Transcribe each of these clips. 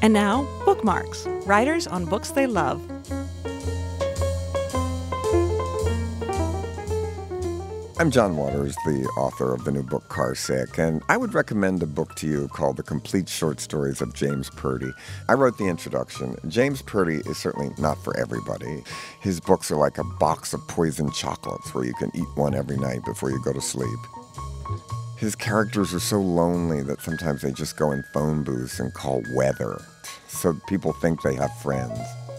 And now, Bookmarks, writers on books they love. I'm John Waters, the author of the new book Car Sick, and I would recommend a book to you called The Complete Short Stories of James Purdy. I wrote the introduction. James Purdy is certainly not for everybody. His books are like a box of poisoned chocolates where you can eat one every night before you go to sleep. His characters are so lonely that sometimes they just go in phone booths and call weather, so people think they have friends.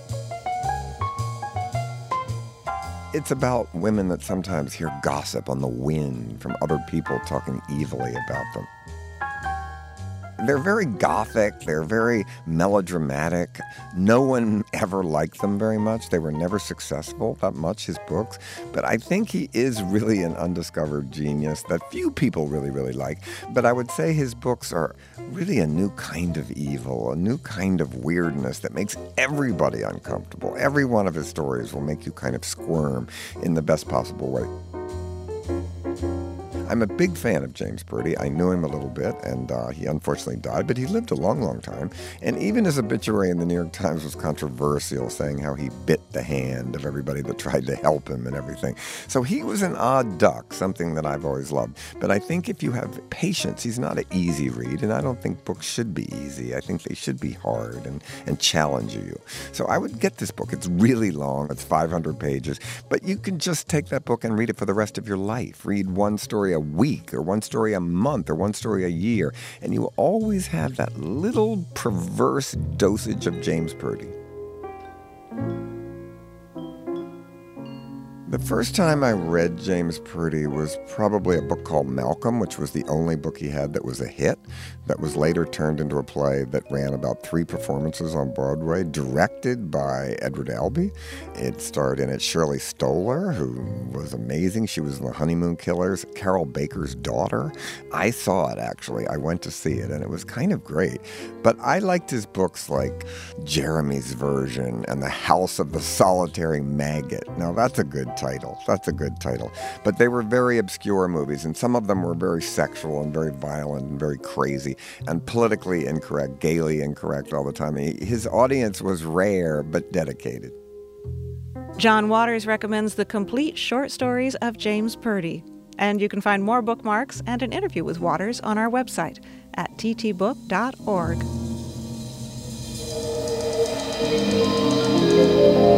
It's about women that sometimes hear gossip on the wind from other people talking evilly about them. They're very gothic, they're very melodramatic. No one ever liked them very much. They were never successful that much, his books. But I think he is really an undiscovered genius that few people really like. But I would say his books are really a new kind of evil, a new kind of weirdness that makes everybody uncomfortable. Every one of his stories will make you kind of squirm in the best possible way. I'm a big fan of James Purdy. I knew him a little bit, and he unfortunately died, but he lived a long time. And even his obituary in the New York Times was controversial, saying how he bit the hand of everybody that tried to help him and everything. So he was an odd duck, something that I've always loved. But I think if you have patience, he's not an easy read, and I don't think books should be easy. I think they should be hard and challenge you. So I would get this book. It's really long. It's 500 pages. But you can just take that book and read it for the rest of your life. Read one story a week, or one story a month, or one story a year, and you always have that little perverse dosage of James Purdy. The first time I read James Purdy was probably a book called Malcolm, which was the only book he had that was a hit, that was later turned into a play that ran about 3 performances on Broadway, directed by Edward Albee. It starred in it Shirley Stoller, who was amazing. She was in The Honeymoon Killers, Carol Baker's daughter. I saw it, actually. I went to see it, and it was kind of great. But I liked his books like Jeremy's Version and The House of the Solitary Maggot. Now, that's a good title. That's a good title. But they were very obscure movies, and some of them were very sexual and very violent and very crazy and politically incorrect, gaily incorrect all the time. His audience was rare but dedicated. John Waters recommends The Complete Short Stories of James Purdy. And you can find more bookmarks and an interview with Waters on our website at ttbook.org.